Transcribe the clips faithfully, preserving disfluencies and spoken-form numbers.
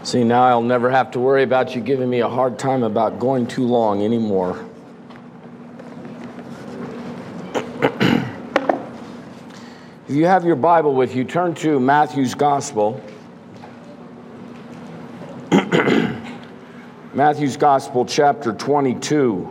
See, now I'll never have to worry about you giving me a hard time about going too long anymore. If you have your Bible with you, turn to Matthew's Gospel. Matthew's Gospel, chapter twenty-two.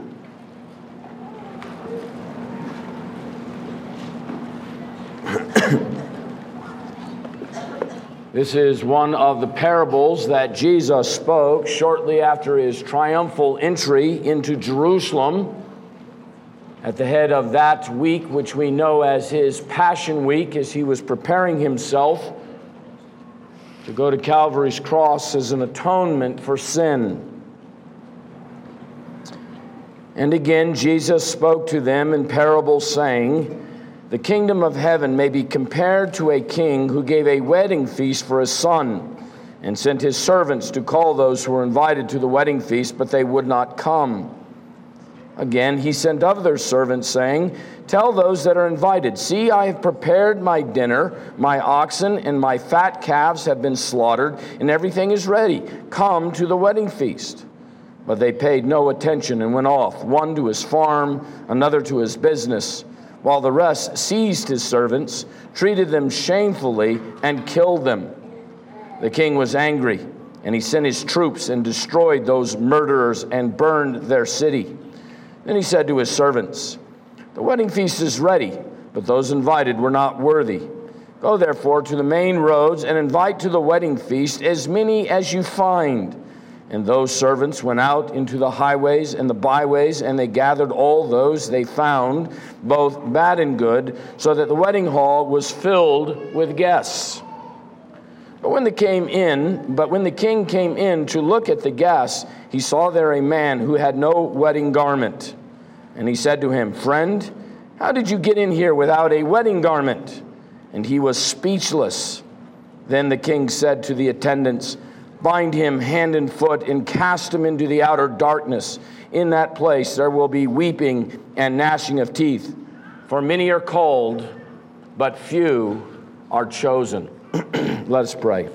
This is one of the parables that Jesus spoke shortly after his triumphal entry into Jerusalem at the head of that week, which we know as his Passion Week, as he was preparing himself to go to Calvary's cross as an atonement for sin. And again, Jesus spoke to them in parables, saying, "The kingdom of heaven may be compared to a king who gave a wedding feast for his son, and sent his servants to call those who were invited to the wedding feast, but they would not come. Again, he sent other servants, saying, 'Tell those that are invited, see, I have prepared my dinner, my oxen and my fat calves have been slaughtered, and everything is ready. Come to the wedding feast.' But they paid no attention and went off, one to his farm, another to his business, while the rest seized his servants, treated them shamefully, and killed them. The king was angry, and he sent his troops and destroyed those murderers and burned their city. Then he said to his servants, 'The wedding feast is ready, but those invited were not worthy. Go therefore to the main roads and invite to the wedding feast as many as you find.' And those servants went out into the highways and the byways, and they gathered all those they found, both bad and good, so that the wedding hall was filled with guests. But when they came in, but when the king came in to look at the guests, he saw there a man who had no wedding garment. And he said to him, 'Friend, how did you get in here without a wedding garment?' And he was speechless. Then the king said to the attendants, 'Bind him hand and foot and cast him into the outer darkness. In that place there will be weeping and gnashing of teeth. For many are called, but few are chosen.'" Let us pray.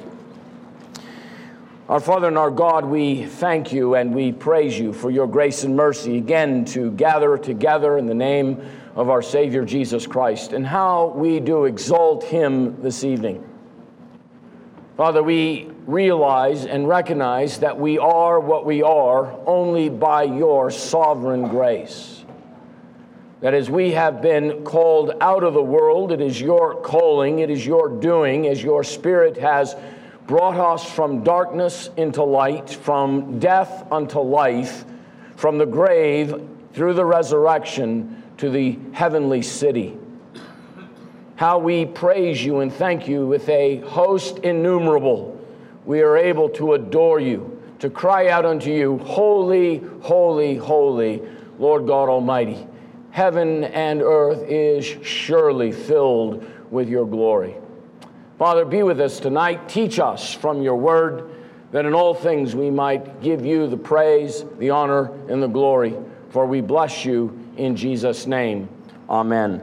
Our Father and our God, we thank you and we praise you for your grace and mercy again to gather together in the name of our Savior Jesus Christ, and how we do exalt him this evening. Father, we realize and recognize that we are what we are only by your sovereign grace. That as we have been called out of the world, it is your calling, it is your doing, as your Spirit has brought us from darkness into light, from death unto life, from the grave through the resurrection to the heavenly city. How we praise you and thank you with a host innumerable. We are able to adore you, to cry out unto you, "Holy, holy, holy, Lord God Almighty. Heaven and earth is surely filled with your glory." Father, be with us tonight. Teach us from your word, that in all things we might give you the praise, the honor, and the glory. For we bless you in Jesus' name. Amen.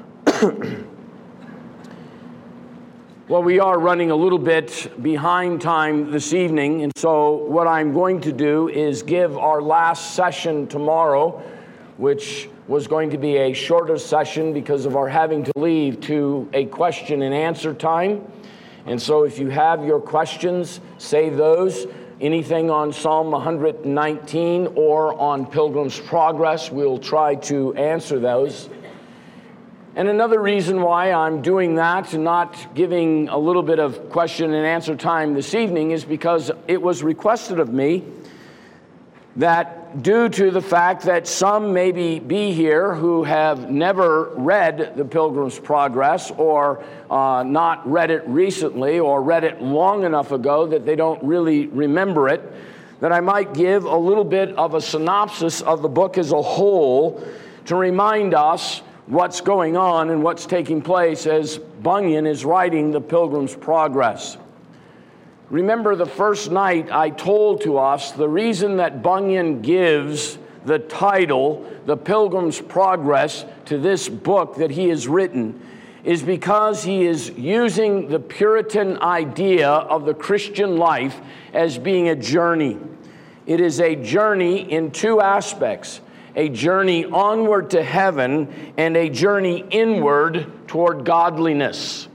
Well, we are running a little bit behind time this evening, and so what I'm going to do is give our last session tomorrow, which was going to be a shorter session because of our having to leave, to a question and answer time. And so if you have your questions, save those. Anything on Psalm one nineteen or on Pilgrim's Progress, we'll try to answer those. And another reason why I'm doing that and not giving a little bit of question and answer time this evening is because it was requested of me that due to the fact that some maybe be here who have never read the Pilgrim's Progress, or uh, not read it recently, or read it long enough ago that they don't really remember it, that I might give a little bit of a synopsis of the book as a whole to remind us what's going on and what's taking place as Bunyan is writing the Pilgrim's Progress. Remember the first night I told to us the reason that Bunyan gives the title, The Pilgrim's Progress, to this book that he has written is because he is using the Puritan idea of the Christian life as being a journey. It is a journey in two aspects: a journey onward to heaven and a journey inward toward godliness.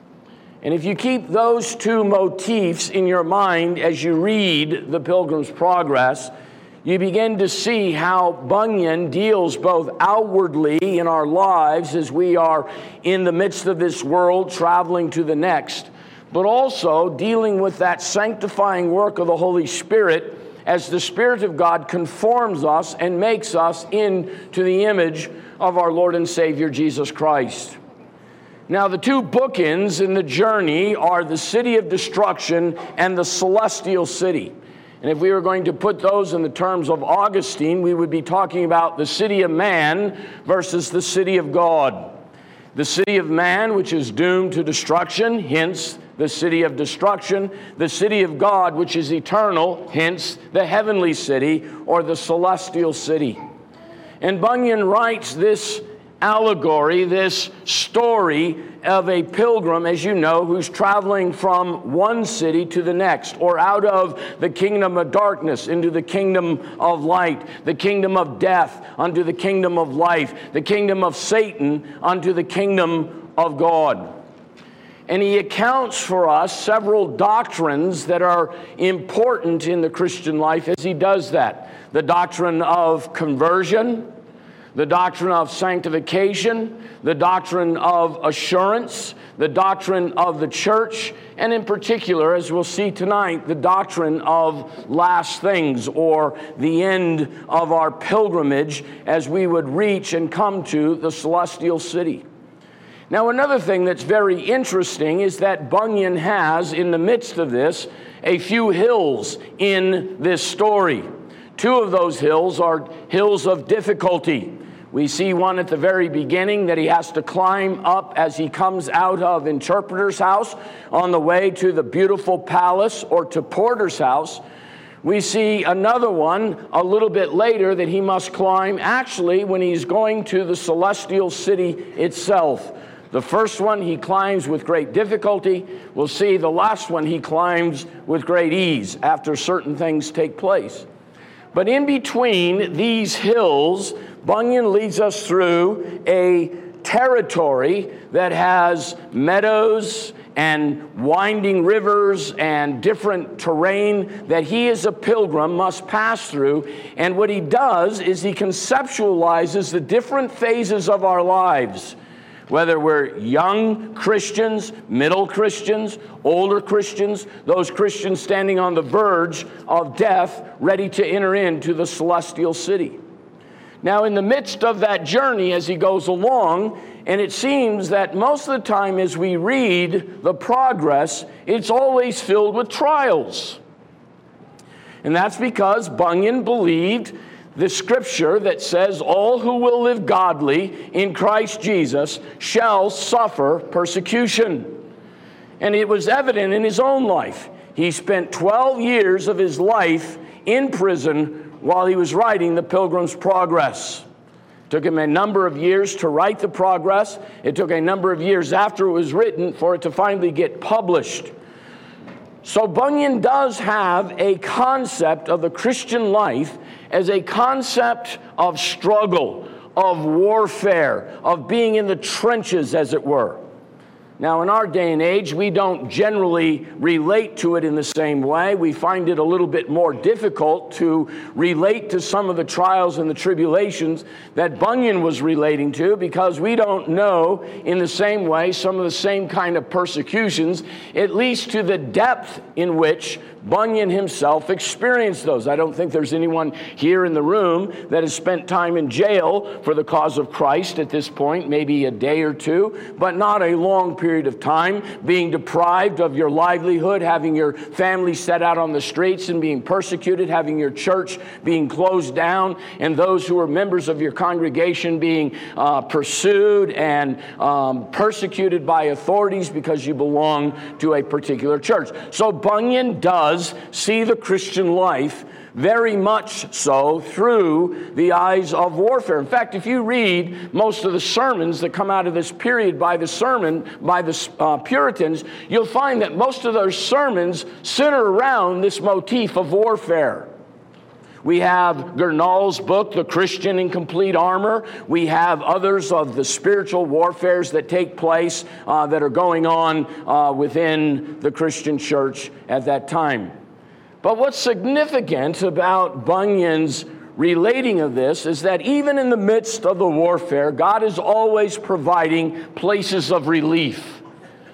And if you keep those two motifs in your mind as you read the Pilgrim's Progress, you begin to see how Bunyan deals both outwardly in our lives as we are in the midst of this world traveling to the next, but also dealing with that sanctifying work of the Holy Spirit as the Spirit of God conforms us and makes us into the image of our Lord and Savior Jesus Christ. Now, the two bookends in the journey are the city of destruction and the celestial city. And if we were going to put those in the terms of Augustine, we would be talking about the city of man versus the city of God. The city of man, which is doomed to destruction, hence the city of destruction. The city of God, which is eternal, hence the heavenly city or the celestial city. And Bunyan writes this allegory, this story of a pilgrim, as you know, who's traveling from one city to the next, or out of the kingdom of darkness into the kingdom of light, the kingdom of death unto the kingdom of life, the kingdom of Satan unto the kingdom of God. And he accounts for us several doctrines that are important in the Christian life as he does that. The doctrine of conversion, the doctrine of sanctification, the doctrine of assurance, the doctrine of the church, and in particular, as we'll see tonight, the doctrine of last things, or the end of our pilgrimage as we would reach and come to the celestial city. Now, another thing that's very interesting is that Bunyan has, in the midst of this, a few hills in this story. Two of those hills are hills of difficulty. We see one at the very beginning that he has to climb up as he comes out of Interpreter's house on the way to the beautiful palace, or to Porter's house. We see another one a little bit later that he must climb actually when he's going to the celestial city itself. The first one he climbs with great difficulty. We'll see the last one he climbs with great ease after certain things take place. But in between these hills, Bunyan leads us through a territory that has meadows and winding rivers and different terrain that he as a pilgrim must pass through. And what he does is he conceptualizes the different phases of our lives, whether we're young Christians, middle Christians, older Christians, those Christians standing on the verge of death, ready to enter into the celestial city. Now, in the midst of that journey as he goes along, and it seems that most of the time as we read the progress, it's always filled with trials. And that's because Bunyan believed the scripture that says, all who will live godly in Christ Jesus shall suffer persecution. And it was evident in his own life. He spent twelve years of his life in prison while he was writing the Pilgrim's Progress. It took him a number of years to write the Progress. It took a number of years after it was written for it to finally get published. So Bunyan does have a concept of the Christian life as a concept of struggle, of warfare, of being in the trenches, as it were. Now, in our day and age, we don't generally relate to it in the same way. We find it a little bit more difficult to relate to some of the trials and the tribulations that Bunyan was relating to, because we don't know in the same way some of the same kind of persecutions, at least to the depth in which Bunyan himself experienced those. I don't think there's anyone here in the room that has spent time in jail for the cause of Christ at this point, maybe a day or two, but not a long period of time, being deprived of your livelihood, having your family set out on the streets and being persecuted, having your church being closed down, and those who are members of your congregation being uh, pursued and um, persecuted by authorities because you belong to a particular church. So Bunyan does see the Christian life very much so through the eyes of warfare. In fact, if you read most of the sermons that come out of this period by the sermon, by the uh, Puritans, you'll find that most of those sermons center around this motif of warfare. We have Gurnall's book, The Christian in Complete Armor. We have others of the spiritual warfares that take place uh, that are going on uh, within the Christian church at that time. But what's significant about Bunyan's relating of this is that even in the midst of the warfare, God is always providing places of relief.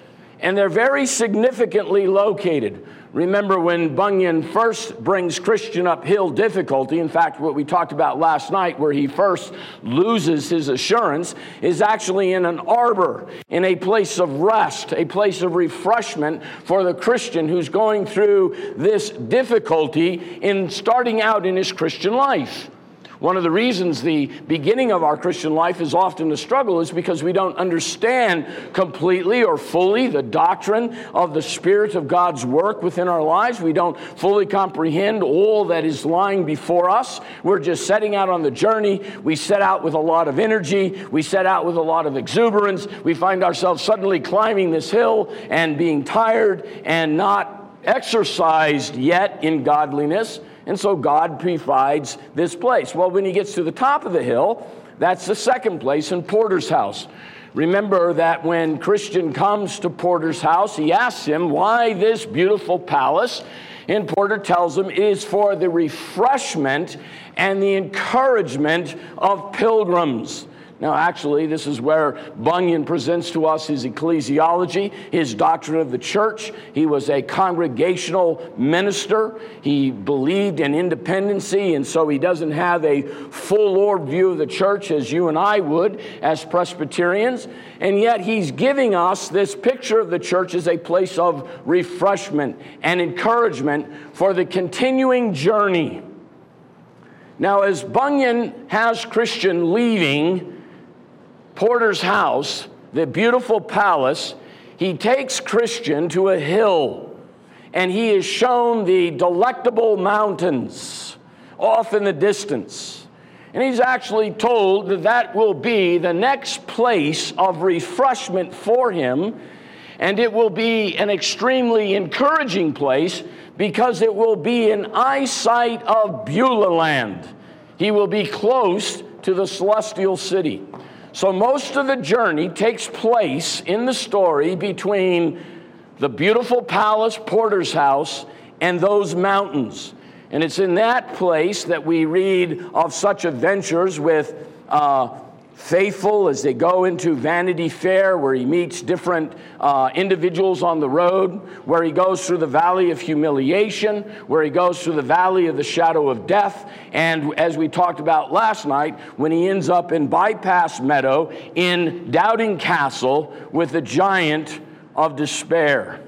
And they're very significantly located. Remember when Bunyan first brings Christian uphill difficulty, in fact, what we talked about last night, where he first loses his assurance, is actually in an arbor, in a place of rest, a place of refreshment for the Christian who's going through this difficulty in starting out in his Christian life. One of the reasons the beginning of our Christian life is often a struggle is because we don't understand completely or fully the doctrine of the Spirit of God's work within our lives. We don't fully comprehend all that is lying before us. We're just setting out on the journey. We set out with a lot of energy. We set out with a lot of exuberance. We find ourselves suddenly climbing this hill and being tired and not exercised yet in godliness. And so God provides this place. Well, when he gets to the top of the hill, that's the second place in Porter's house. Remember that when Christian comes to Porter's house, he asks him, why this beautiful palace? And Porter tells him it is for the refreshment and the encouragement of pilgrims. Now, actually, this is where Bunyan presents to us his ecclesiology, his doctrine of the church. He was a congregational minister. He believed in independency, and so he doesn't have a full orb view of the church as you and I would as Presbyterians. And yet he's giving us this picture of the church as a place of refreshment and encouragement for the continuing journey. Now, as Bunyan has Christian leaving Porter's house, the beautiful palace, he takes Christian to a hill, and he is shown the Delectable Mountains off in the distance. And he's actually told that that will be the next place of refreshment for him, and it will be an extremely encouraging place because it will be in eyesight of Beulah land. He will be close to the celestial city. So most of the journey takes place in the story between the beautiful palace, Porter's house, and those mountains. And it's in that place that we read of such adventures with uh, Faithful as they go into Vanity Fair, where he meets different uh, individuals on the road, where he goes through the valley of humiliation, where he goes through the valley of the shadow of death, and as we talked about last night, when he ends up in Bypass Meadow in Doubting Castle with the giant of despair.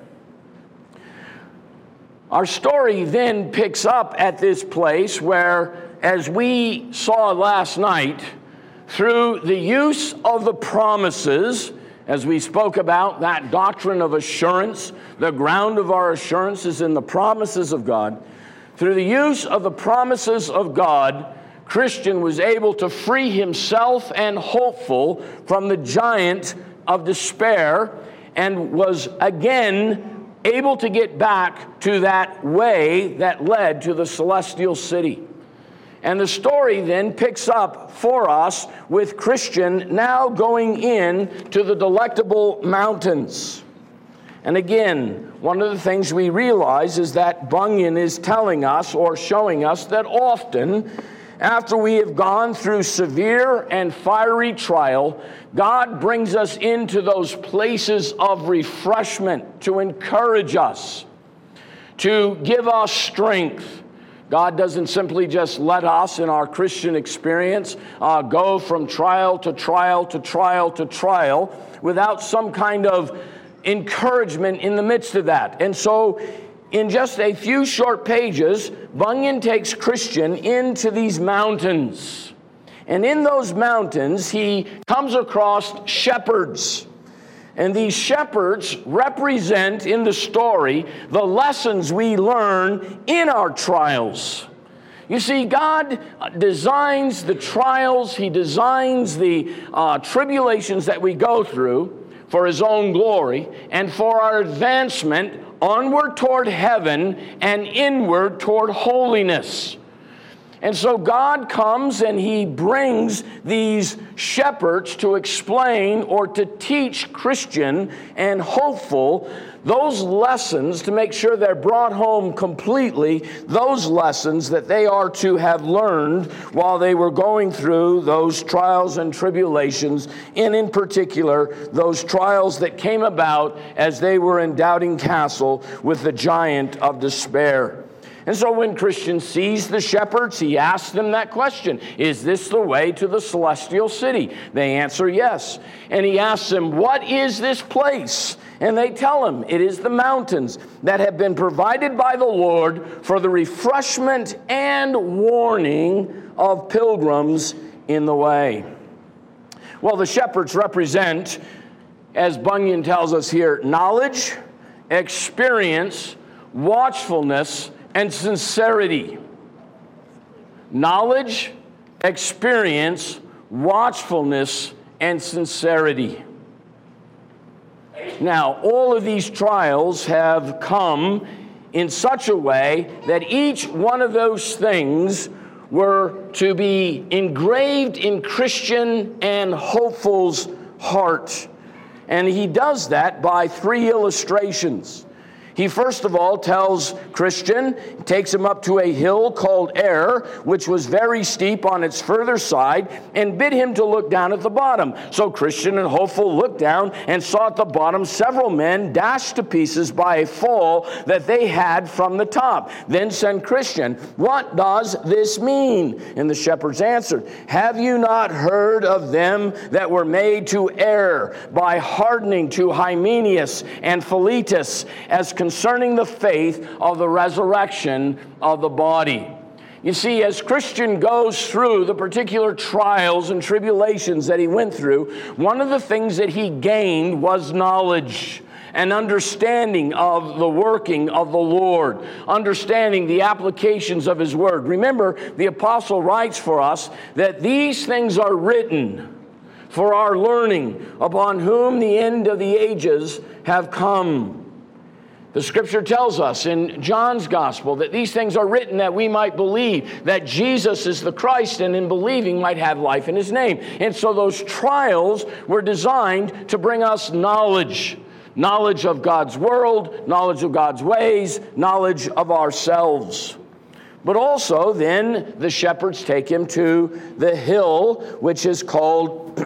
Our story then picks up at this place where, as we saw last night, through the use of the promises, as we spoke about that doctrine of assurance, the ground of our assurance is in the promises of God. Through the use of the promises of God, Christian was able to free himself and hopeful from the giant of despair and was again able to get back to that way that led to the celestial city. And the story then picks up for us with Christian now going in to the Delectable Mountains. And again, one of the things we realize is that Bunyan is telling us or showing us that often after we have gone through severe and fiery trial, God brings us into those places of refreshment to encourage us, to give us strength. God doesn't simply just let us in our Christian experience uh, go from trial to trial to trial to trial without some kind of encouragement in the midst of that. And so in just a few short pages, Bunyan takes Christian into these mountains. And in those mountains, he comes across shepherds. And these shepherds represent in the story the lessons we learn in our trials. You see, God designs the trials, He designs the uh, tribulations that we go through for His own glory and for our advancement onward toward heaven and inward toward holiness. And so God comes and He brings these shepherds to explain or to teach Christian and hopeful those lessons, to make sure they're brought home completely, those lessons that they are to have learned while they were going through those trials and tribulations, and in particular, those trials that came about as they were in Doubting Castle with the giant of despair. And so when Christian sees the shepherds, he asks them that question: is this the way to the celestial city? They answer yes. And he asks them, what is this place? And they tell him, it is the mountains that have been provided by the Lord for the refreshment and warning of pilgrims in the way. Well, the shepherds represent, as Bunyan tells us here, knowledge, experience, watchfulness, and sincerity. Knowledge, experience, watchfulness, and sincerity. Now, all of these trials have come in such a way that each one of those things were to be engraved in Christian and hopeful's heart. And he does that by three illustrations. He first of all tells Christian, takes him up to a hill called Air, which was very steep on its further side, and bid him to look down at the bottom. So Christian and hopeful looked down and saw at the bottom several men dashed to pieces by a fall that they had from the top. Then said Christian, what does this mean? And the shepherds answered, have you not heard of them that were made to err by hardening to Hymenaeus and Philetus, as concerning the faith of the resurrection of the body? You see, as Christian goes through the particular trials and tribulations that he went through, one of the things that he gained was knowledge and understanding of the working of the Lord, understanding the applications of His Word. Remember, the apostle writes for us that these things are written for our learning, upon whom the end of the ages have come. The Scripture tells us in John's Gospel that these things are written that we might believe that Jesus is the Christ, and in believing might have life in His name. And so those trials were designed to bring us knowledge. Knowledge of God's world, knowledge of God's ways, knowledge of ourselves. But also then the shepherds take him to the hill which is called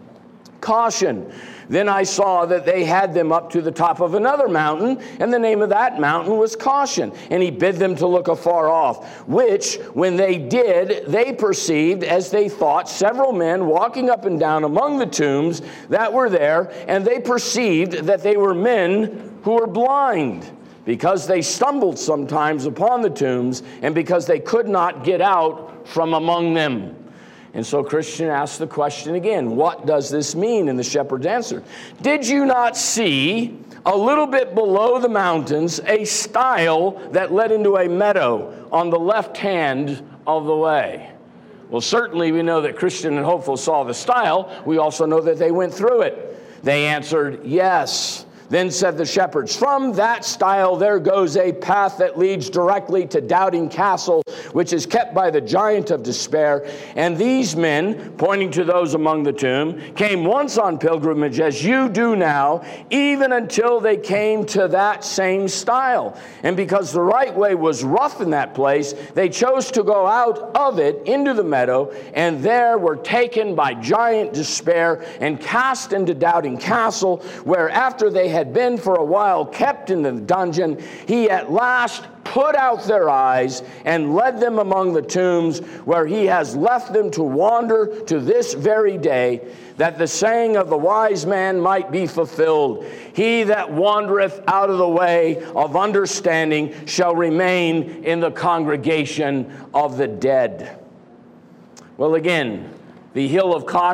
Caution. Then I saw that they had them up to the top of another mountain, and the name of that mountain was Caution. And he bid them to look afar off, which, when they did, they perceived, as they thought, several men walking up and down among the tombs that were there, and they perceived that they were men who were blind, because they stumbled sometimes upon the tombs, and because they could not get out from among them. And so Christian asked the question again, what does this mean? And the shepherds answered, did you not see a little bit below the mountains a stile that led into a meadow on the left hand of the way? Well, certainly we know that Christian and hopeful saw the stile. We also know that they went through it. They answered, yes. Then said the shepherds, from that stile there goes a path that leads directly to Doubting Castle, which is kept by the giant of despair. And these men, pointing to those among the tomb, came once on pilgrimage as you do now, even until they came to that same stile. And because the right way was rough in that place, they chose to go out of it into the meadow, and there were taken by giant despair and cast into Doubting Castle, where after they had been for a while kept in the dungeon, he at last put out their eyes and led them among the tombs, where he has left them to wander to this very day, that the saying of the wise man might be fulfilled. He that wandereth out of the way of understanding shall remain in the congregation of the dead. Well, again, the hill of Caution.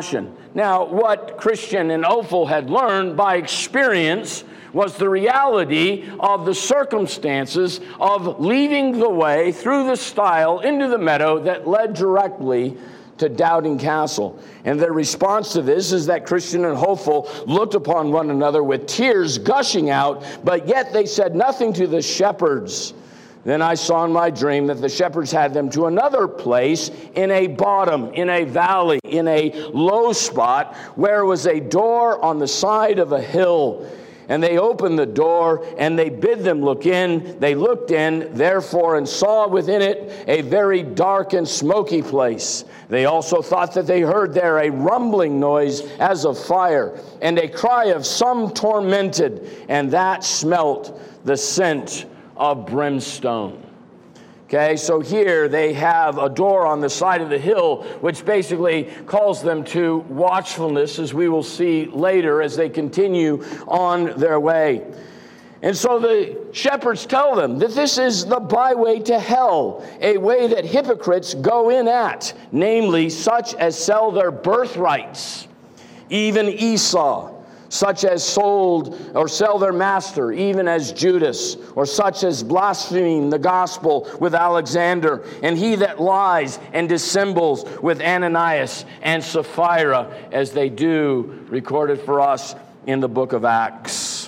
Now, what Christian and Ophel had learned by experience was the reality of the circumstances of leaving the way through the stile into the meadow that led directly to Doubting Castle. And their response to this is that Christian and Ophel looked upon one another with tears gushing out, but yet they said nothing to the shepherds. Then I saw in my dream that the shepherds had them to another place in a bottom, in a valley, in a low spot, where was a door on the side of a hill. And they opened the door, and they bid them look in. They looked in, therefore, and saw within it a very dark and smoky place. They also thought that they heard there a rumbling noise as of fire, and a cry of some tormented, and that smelt the scent of brimstone. Okay, so here they have a door on the side of the hill, which basically calls them to watchfulness, as we will see later as they continue on their way. And so the shepherds tell them that this is the byway to hell, a way that hypocrites go in at, namely such as sell their birthrights, even Esau, such as sold or sell their master, even as Judas, or such as blaspheme the gospel with Alexander, and he that lies and dissembles with Ananias and Sapphira, as they do, recorded for us in the book of Acts.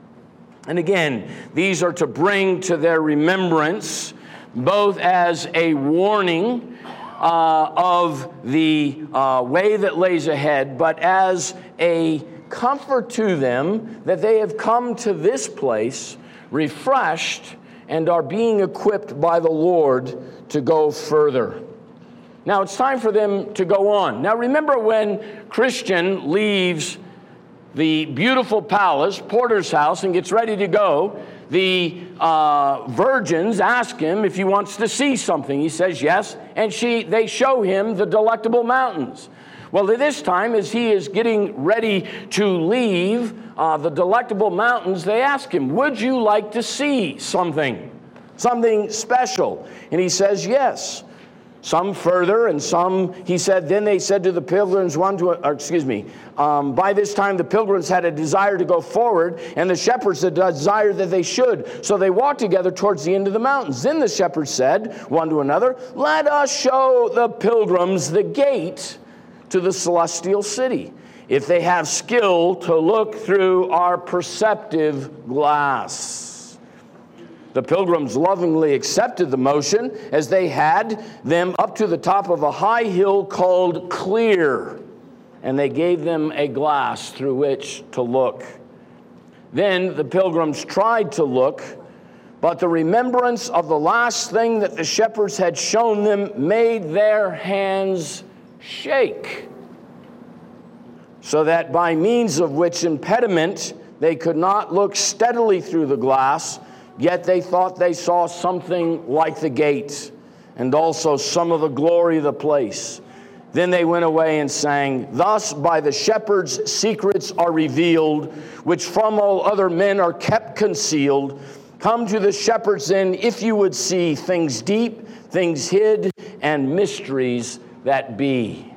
And again, these are to bring to their remembrance, both as a warning uh, of the uh, way that lays ahead, but as a comfort to them that they have come to this place refreshed and are being equipped by the Lord to go further. Now it's time for them to go on. Now remember, when Christian leaves the beautiful palace, Porter's house, and gets ready to go, the uh, virgins ask him if he wants to see something. He says yes, and she they show him the Delectable Mountains. Well, at this time, as he is getting ready to leave uh, the Delectable Mountains, they ask him, would you like to see something, something special? And he says yes. Some further, and some, he said, then they said to the pilgrims, one to, or excuse me, um, by this time the pilgrims had a desire to go forward, and the shepherds had a desire that they should. So they walked together towards the end of the mountains. Then the shepherds said, one to another, let us show the pilgrims the gate to the celestial city, if they have skill to look through our perceptive glass. The pilgrims lovingly accepted the motion, as they had them up to the top of a high hill called Clear, and they gave them a glass through which to look. Then the pilgrims tried to look, but the remembrance of the last thing that the shepherds had shown them made their hands shake, so that by means of which impediment they could not look steadily through the glass, yet they thought they saw something like the gate, and also some of the glory of the place. Then they went away and sang, thus by the shepherds secrets are revealed, which from all other men are kept concealed. Come to the shepherds then, if you would see things deep, things hid, and mysteries that be.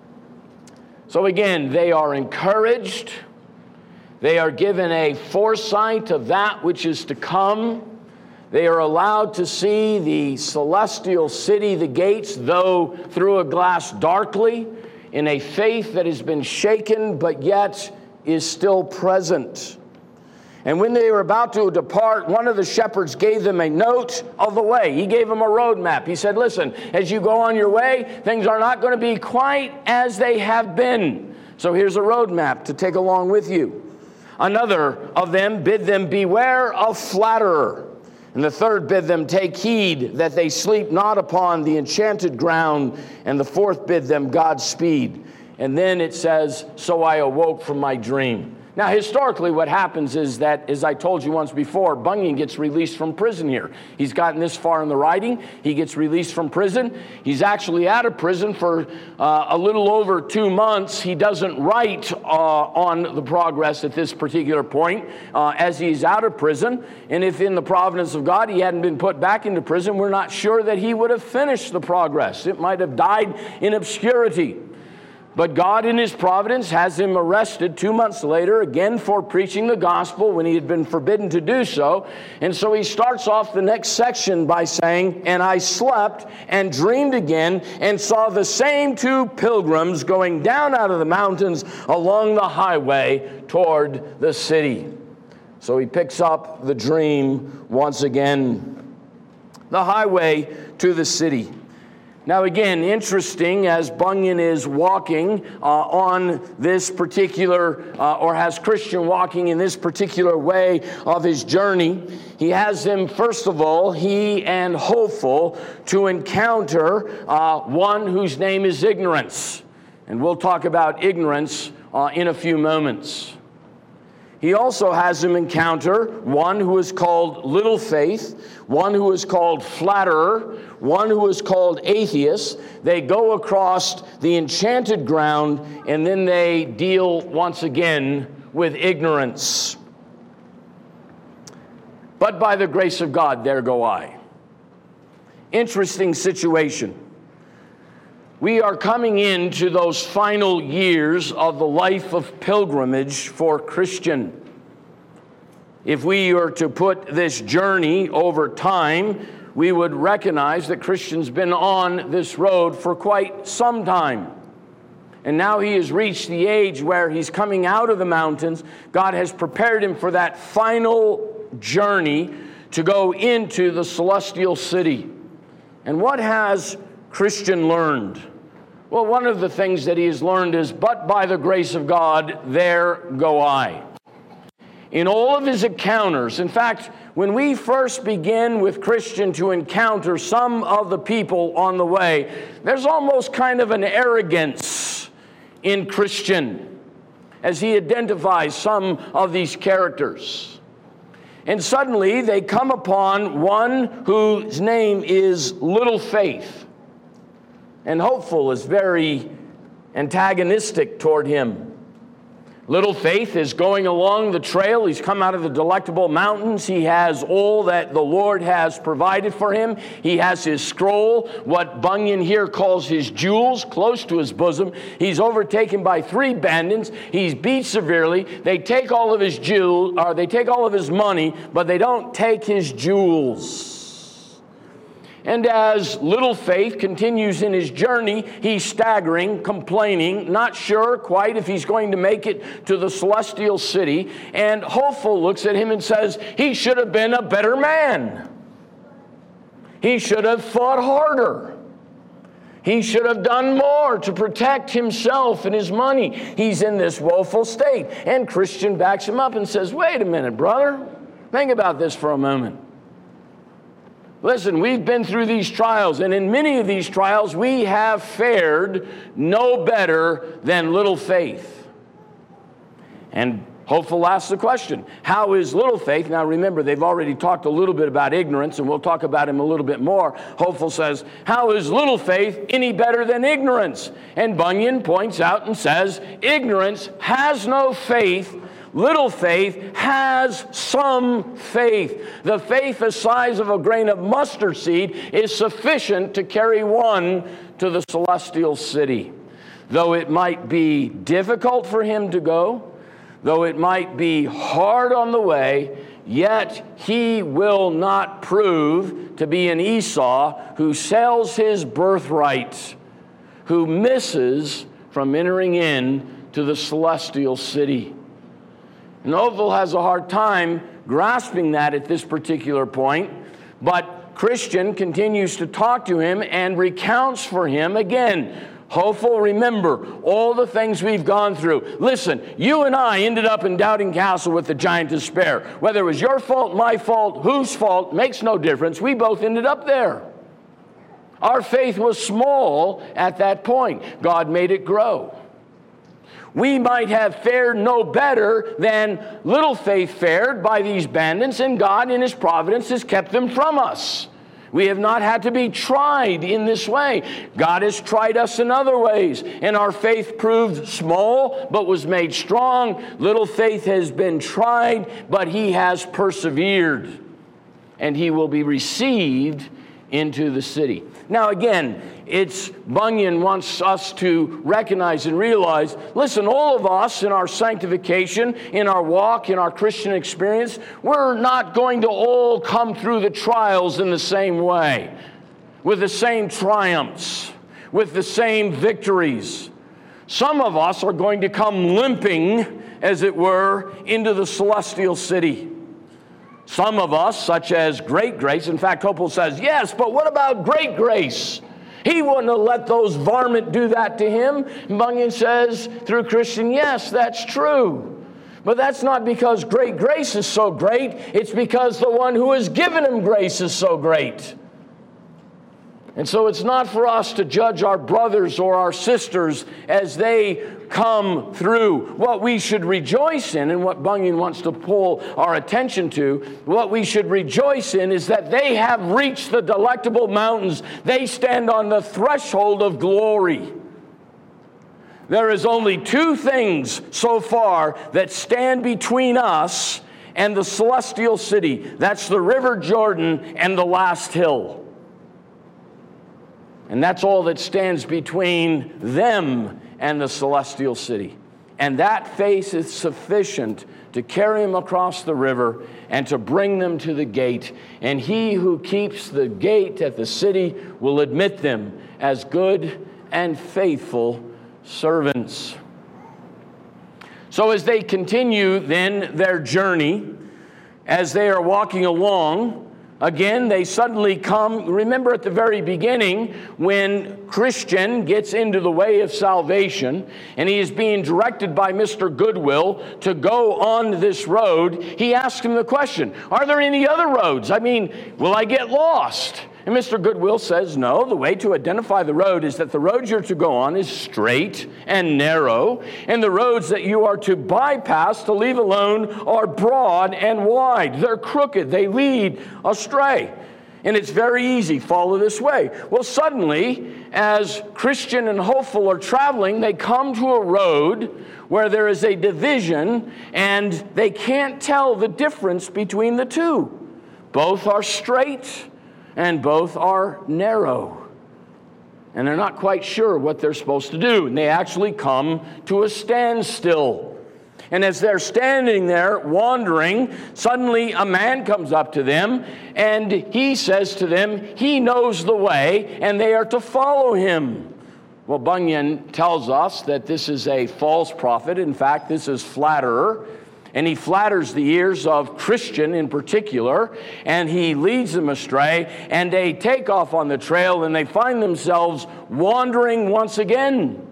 So again, they are encouraged. They are given a foresight of that which is to come. They are allowed to see the celestial city, the gates, though through a glass darkly, in a faith that has been shaken, but yet is still present. And when they were about to depart, one of the shepherds gave them a note of the way. He gave them a road map. He said, listen, as you go on your way, things are not going to be quite as they have been. So here's a road map to take along with you. Another of them bid them beware of flatterer. And the third bid them take heed that they sleep not upon the enchanted ground. And the fourth bid them Godspeed. And then it says, so I awoke from my dream. Now, historically, what happens is that, as I told you once before, Bunyan gets released from prison here. He's gotten this far in the writing. He gets released from prison. He's actually out of prison for uh, a little over two months. He doesn't write uh, on the progress at this particular point uh, as he's out of prison. And if in the providence of God he hadn't been put back into prison, we're not sure that he would have finished the progress. It might have died in obscurity. But God in his providence has him arrested two months later, again for preaching the gospel when he had been forbidden to do so. And so he starts off the next section by saying, "And I slept and dreamed again and saw the same two pilgrims going down out of the mountains along the highway toward the city." So he picks up the dream once again. The highway to the city. Now again, interesting, as Bunyan is walking uh, on this particular, uh, or has Christian walking in this particular way of his journey, he has him, first of all, he and Hopeful, to encounter uh, one whose name is Ignorance. And we'll talk about ignorance uh, in a few moments. He also has him encounter one who is called Little Faith, one who is called Flatterer, one who is called Atheist. They go across the enchanted ground, and then they deal once again with ignorance. But by the grace of God, there go I. Interesting situation. We are coming into those final years of the life of pilgrimage for Christian. If we are to put this journey over time, we would recognize that Christian's been on this road for quite some time. And now he has reached the age where he's coming out of the mountains. God has prepared him for that final journey to go into the celestial city. And what has Christian learned? Well, one of the things that he has learned is, but by the grace of God, there go I. In all of his encounters, in fact, when we first begin with Christian to encounter some of the people on the way, there's almost kind of an arrogance in Christian as he identifies some of these characters. And suddenly they come upon one whose name is Little Faith. And Hopeful is very antagonistic toward him. Little Faith is going along the trail. He's come out of the Delectable Mountains. He has all that the Lord has provided for him. He has his scroll, what Bunyan here calls his jewels, close to his bosom. He's overtaken by three bandits. He's beat severely. They take all of his jewels, or they take all of his money, but they don't take his jewels. And as Little Faith continues in his journey, he's staggering, complaining, not sure quite if he's going to make it to the celestial city. And Hopeful looks at him and says, he should have been a better man. He should have fought harder. He should have done more to protect himself and his money. He's in this woeful state. And Christian backs him up and says, wait a minute, brother. Think about this for a moment. Listen, we've been through these trials, and in many of these trials, we have fared no better than Little Faith. And Hopeful asks the question, how is Little Faith? Now remember, they've already talked a little bit about ignorance, and we'll talk about him a little bit more. Hopeful says, how is Little Faith any better than ignorance? And Bunyan points out and says, ignorance has no faith. Little faith has some faith. The faith the size of a grain of mustard seed is sufficient to carry one to the celestial city. Though it might be difficult for him to go, though it might be hard on the way, yet he will not prove to be an Esau who sells his birthright, who misses from entering in to the celestial city. And Hopeful has a hard time grasping that at this particular point, but Christian continues to talk to him and recounts for him again. Hopeful, remember all the things we've gone through. Listen, you and I ended up in Doubting Castle with the giant despair. Whether it was your fault, my fault, whose fault, makes no difference. We both ended up there. Our faith was small at that point. God made it grow. We might have fared no better than Little Faith fared by these bandits, and God in his providence has kept them from us. We have not had to be tried in this way. God has tried us in other ways, and our faith proved small but was made strong. Little Faith has been tried, but he has persevered, and he will be received into the city. Now again, it's Bunyan wants us to recognize and realize, listen, all of us in our sanctification, in our walk, in our Christian experience, we're not going to all come through the trials in the same way, with the same triumphs, with the same victories. Some of us are going to come limping, as it were, into the celestial city. Some of us, such as great grace, in fact, Hopewell says, yes, but what about great grace? He wouldn't have let those varmint do that to him. Bunyan says, through Christian, yes, that's true. But that's not because great grace is so great. It's because the one who has given him grace is so great. And so it's not for us to judge our brothers or our sisters as they come through. What we should rejoice in, and what Bunyan wants to pull our attention to, what we should rejoice in is that they have reached the delectable mountains. They stand on the threshold of glory. There is only two things so far that stand between us and the celestial city. That's the River Jordan and the last hill. And that's all that stands between them and the celestial city. And that faith is sufficient to carry them across the river and to bring them to the gate. And he who keeps the gate at the city will admit them as good and faithful servants. So as they continue then their journey, as they are walking along, again, they suddenly come, remember at the very beginning, when Christian gets into the way of salvation, and he is being directed by Mister Goodwill to go on this road, he asks him the question, are there any other roads? I mean, will I get lost? And Mister Goodwill says, no, the way to identify the road is that the road you're to go on is straight and narrow, and the roads that you are to bypass, to leave alone, are broad and wide. They're crooked. They lead astray. And it's very easy, follow this way. Well, suddenly, as Christian and Hopeful are traveling, they come to a road where there is a division, and they can't tell the difference between the two. Both are straight, and both are narrow. And they're not quite sure what they're supposed to do. And they actually come to a standstill. And as they're standing there wandering, suddenly a man comes up to them, and he says to them, he knows the way, and they are to follow him. Well, Bunyan tells us that this is a false prophet. In fact, this is flatterer. And he flatters the ears of Christian in particular, and he leads them astray, and they take off on the trail, and they find themselves wandering once again.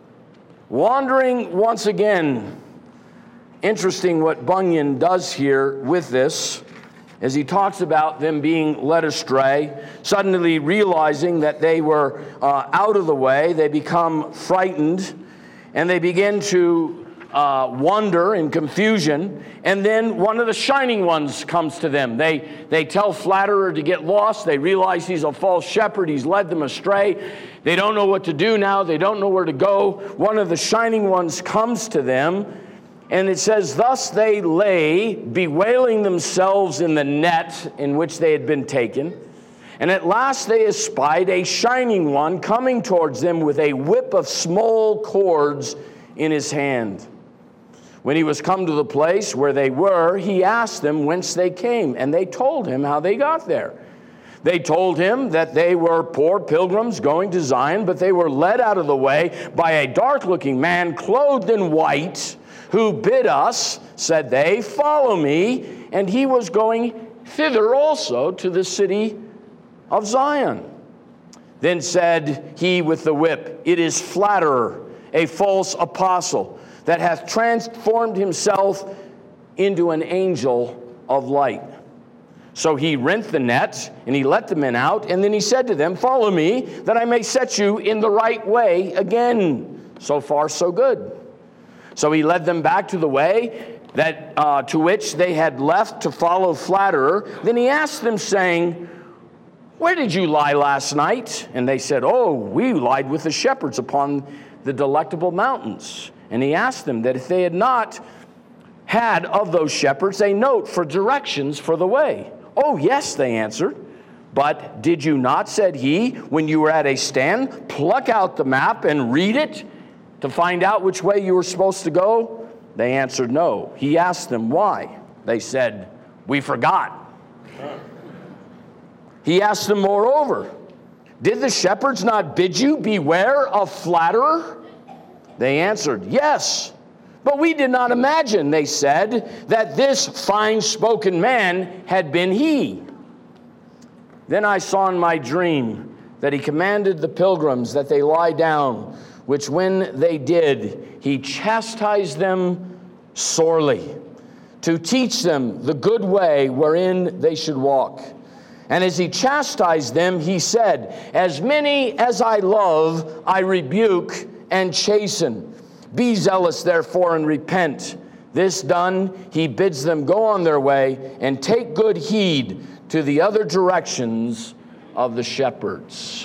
Wandering once again. Interesting what Bunyan does here with this, as he talks about them being led astray, suddenly realizing that they were uh, out of the way, they become frightened, and they begin to Uh, wonder and confusion, and then one of the shining ones comes to them. They, they tell flatterer to get lost. They realize he's a false shepherd. He's led them astray. They don't know what to do now. They don't know where to go. One of the shining ones comes to them, and it says, thus they lay, bewailing themselves in the net in which they had been taken. And at last they espied a shining one coming towards them with a whip of small cords in his hand. When he was come to the place where they were, he asked them whence they came, and they told him how they got there. They told him that they were poor pilgrims going to Zion, but they were led out of the way by a dark-looking man clothed in white, who bid us, said they, follow me, and he was going thither also to the city of Zion. Then said he with the whip, it is flatterer, a false apostle, that hath transformed himself into an angel of light. So he rent the net, and he let the men out, and then he said to them, follow me, that I may set you in the right way again. So far, so good. So he led them back to the way that uh, to which they had left to follow flatterer. Then he asked them, saying, where did you lie last night? And they said, oh, we lied with the shepherds upon the delectable mountains. And he asked them that if they had not had of those shepherds a note for directions for the way. Oh, yes, they answered. But did you not, said he, when you were at a stand, pluck out the map and read it to find out which way you were supposed to go? They answered, no. He asked them, why? They said, we forgot. He asked them, moreover, did the shepherds not bid you beware of flatterer? They answered, yes. But we did not imagine, they said, that this fine-spoken man had been he. Then I saw in my dream that he commanded the pilgrims that they lie down, which when they did, he chastised them sorely, to teach them the good way wherein they should walk. And as he chastised them, he said, as many as I love, I rebuke and chasten. Be zealous, therefore, and repent. This done, he bids them go on their way and take good heed to the other directions of the shepherds.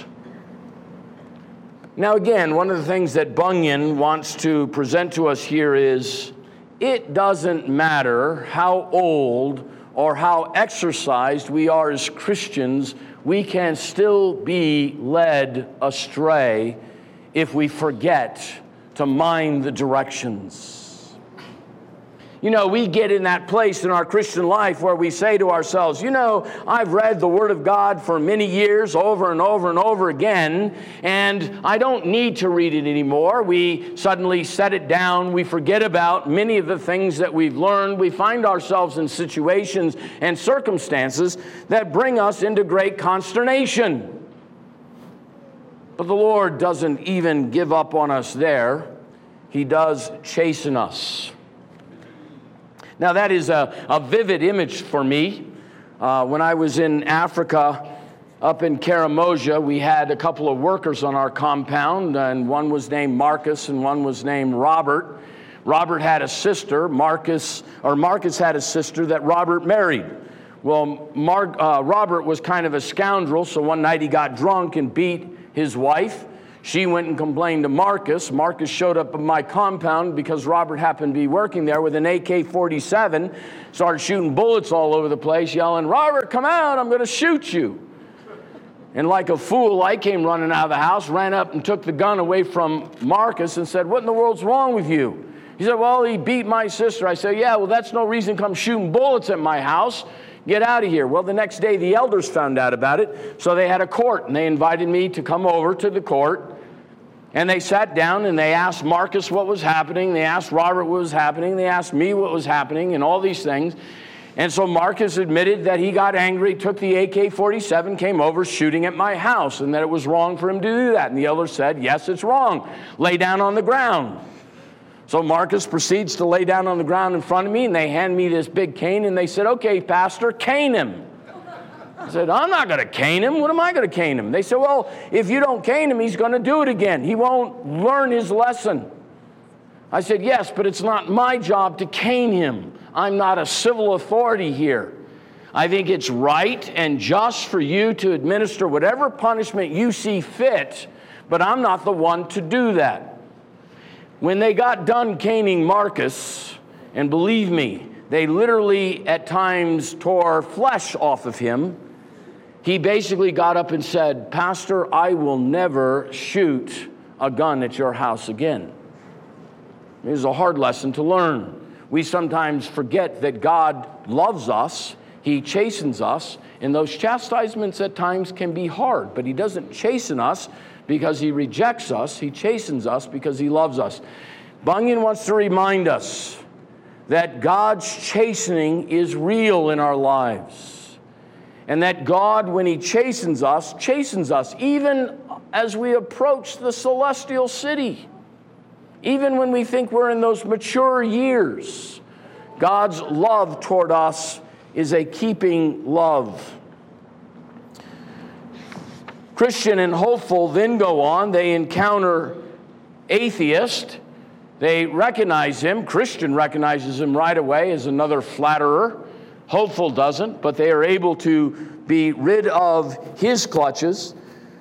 Now again, one of the things that Bunyan wants to present to us here is, it doesn't matter how old or how exercised we are as Christians, we can still be led astray if we forget to mind the directions. You know, we get in that place in our Christian life where we say to ourselves, you know, I've read the Word of God for many years over and over and over again, and I don't need to read it anymore. We suddenly set it down. We forget about many of the things that we've learned. We find ourselves in situations and circumstances that bring us into great consternation. But the Lord doesn't even give up on us there. He does chasten us. Now that is a, a vivid image for me. Uh, when I was in Africa, up in Karamoja, we had a couple of workers on our compound, and one was named Marcus and one was named Robert. Robert had a sister, Marcus, or Marcus had a sister that Robert married. Well, Mark, uh, Robert was kind of a scoundrel, so one night he got drunk and beat his wife. She went and complained to Marcus. Marcus showed up at my compound because Robert happened to be working there with an A K forty-seven, started shooting bullets all over the place, yelling, Robert, come out, I'm going to shoot you. And like a fool, I came running out of the house, ran up and took the gun away from Marcus and said, what in the world's wrong with you? He said, well, he beat my sister. I said, yeah, well, that's no reason to come shooting bullets at my house. Get out of here. Well, the next day, the elders found out about it, so they had a court, and they invited me to come over to the court. And they sat down and they asked Marcus what was happening. They asked Robert what was happening. They asked me what was happening and all these things. And so Marcus admitted that he got angry, took the A K forty-seven, came over shooting at my house, and that it was wrong for him to do that. And the elder said, yes, it's wrong. Lay down on the ground. So Marcus proceeds to lay down on the ground in front of me, and they hand me this big cane, and they said, okay, pastor, cane him. I said, I'm not going to cane him. What am I going to cane him? They said, well, if you don't cane him, he's going to do it again. He won't learn his lesson. I said, yes, but it's not my job to cane him. I'm not a civil authority here. I think it's right and just for you to administer whatever punishment you see fit, but I'm not the one to do that. When they got done caning Marcus, and believe me, they literally at times tore flesh off of him, he basically got up and said, Pastor, I will never shoot a gun at your house again. It was a hard lesson to learn. We sometimes forget that God loves us. He chastens us. And those chastisements at times can be hard. But he doesn't chasten us because he rejects us. He chastens us because he loves us. Bunyan wants to remind us that God's chastening is real in our lives. And that God, when he chastens us, chastens us even as we approach the celestial city. Even when we think we're in those mature years, God's love toward us is a keeping love. Christian and hopeful then go on. They encounter atheist. They recognize him. Christian recognizes him right away as another flatterer. Hopeful doesn't, but they are able to be rid of his clutches.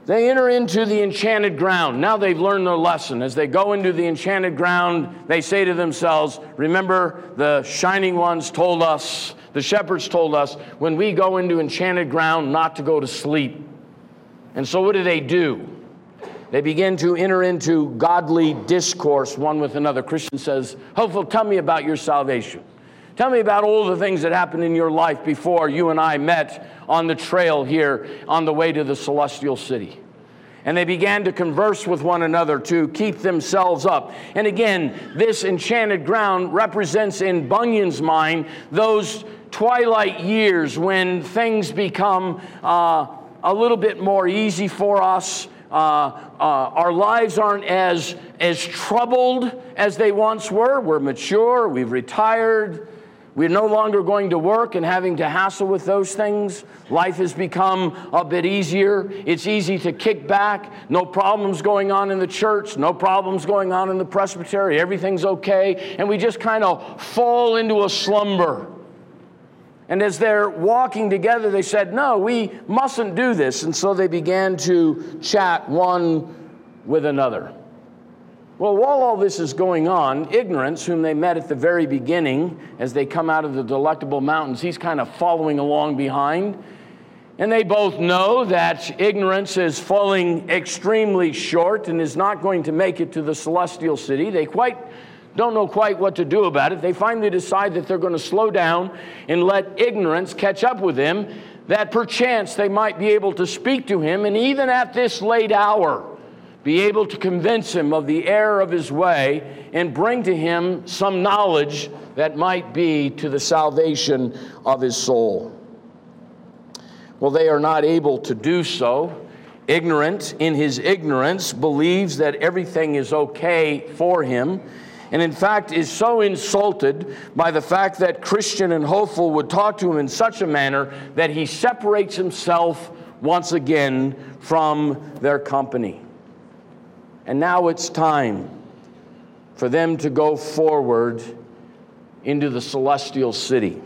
They enter into the enchanted ground. Now they've learned their lesson. As they go into the enchanted ground, they say to themselves, remember, the shining ones told us, the shepherds told us, when we go into enchanted ground, not to go to sleep. And so what do they do? They begin to enter into godly discourse one with another. Christian says, Hopeful, tell me about your salvation. Tell me about all the things that happened in your life before you and I met on the trail here on the way to the celestial city. And they began to converse with one another to keep themselves up. And again, this enchanted ground represents in Bunyan's mind those twilight years when things become uh, a little bit more easy for us. Uh, uh, our lives aren't as, as troubled as they once were. We're mature, we've retired. We're no longer going to work and having to hassle with those things. Life has become a bit easier. It's easy to kick back. No problems going on in the church. No problems going on in the presbytery. Everything's okay. And we just kind of fall into a slumber. And as they're walking together, they said, no, we mustn't do this. And so they began to chat one with another. Well, while all this is going on, Ignorance, whom they met at the very beginning, as they come out of the Delectable Mountains, he's kind of following along behind. And they both know that Ignorance is falling extremely short and is not going to make it to the celestial city. They quite don't know quite what to do about it. They finally decide that they're going to slow down and let Ignorance catch up with him, that perchance they might be able to speak to him, and even at this late hour, be able to convince him of the error of his way and bring to him some knowledge that might be to the salvation of his soul. Well, they are not able to do so. Ignorant, in his ignorance, believes that everything is okay for him, and in fact is so insulted by the fact that Christian and Hopeful would talk to him in such a manner that he separates himself once again from their company. And now it's time for them to go forward into the celestial city.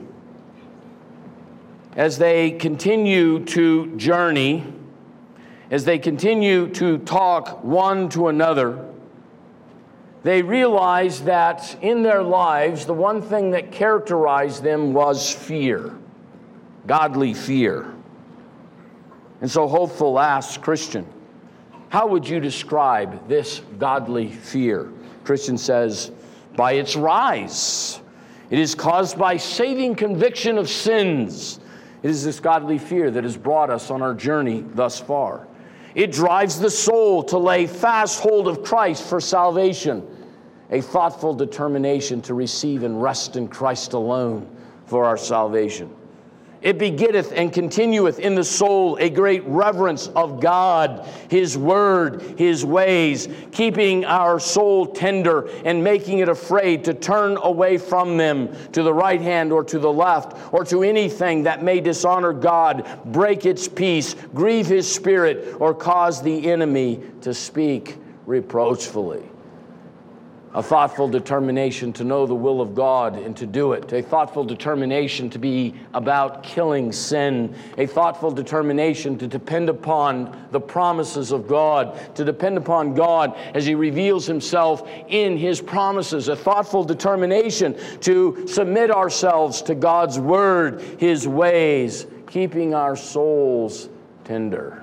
As they continue to journey, as they continue to talk one to another, they realize that in their lives, the one thing that characterized them was fear, godly fear. And so Hopeful asks Christian, how would you describe this godly fear? Christian says, by its rise. It is caused by saving conviction of sins. It is this godly fear that has brought us on our journey thus far. It drives the soul to lay fast hold of Christ for salvation, a thoughtful determination to receive and rest in Christ alone for our salvation. It begetteth and continueth in the soul a great reverence of God, His Word, His ways, keeping our soul tender and making it afraid to turn away from them to the right hand or to the left or to anything that may dishonor God, break its peace, grieve His Spirit, or cause the enemy to speak reproachfully. A thoughtful determination to know the will of God and to do it. A thoughtful determination to be about killing sin. A thoughtful determination to depend upon the promises of God. To depend upon God as He reveals Himself in His promises. A thoughtful determination to submit ourselves to God's Word, His ways, keeping our souls tender.